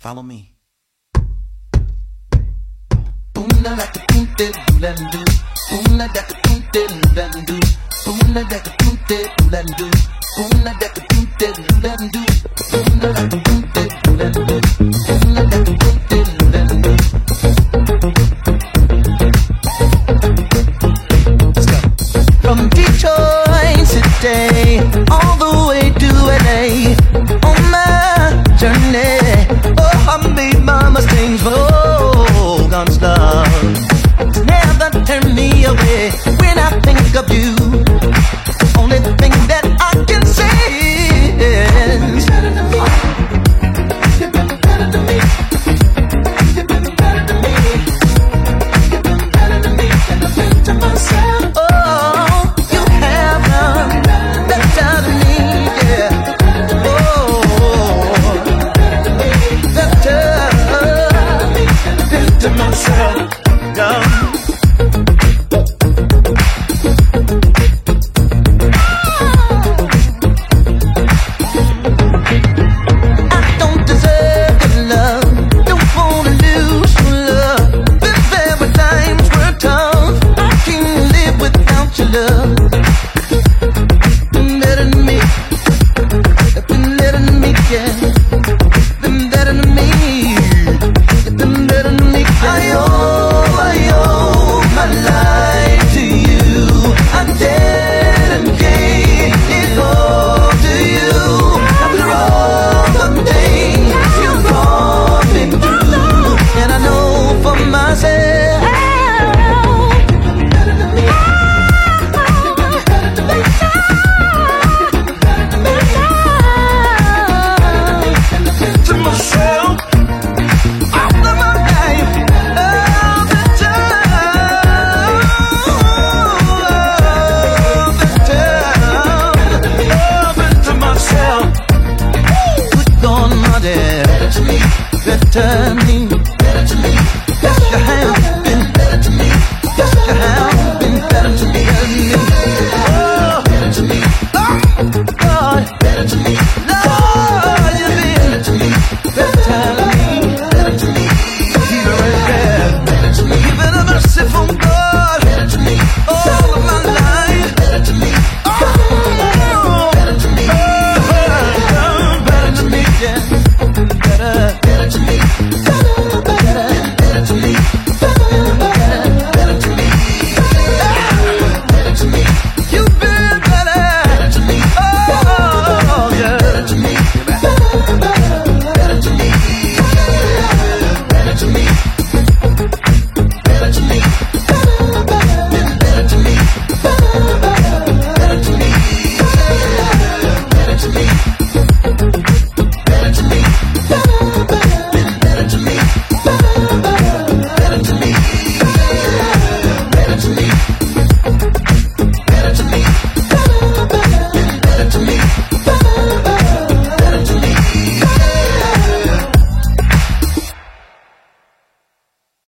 Follow me. From Detroit City all the way to LA, on my journey, oh, I made my mistakes, oh, God's love never turn me away. When I think of you, only thing that I can say is you're better than me. You're better than me. You're better than me. You're better than me. And I think to myself, oh, you have done better than me, yeah. Oh, better. And I think to myself, yeah. Better to me, better to me. Yes, your hand.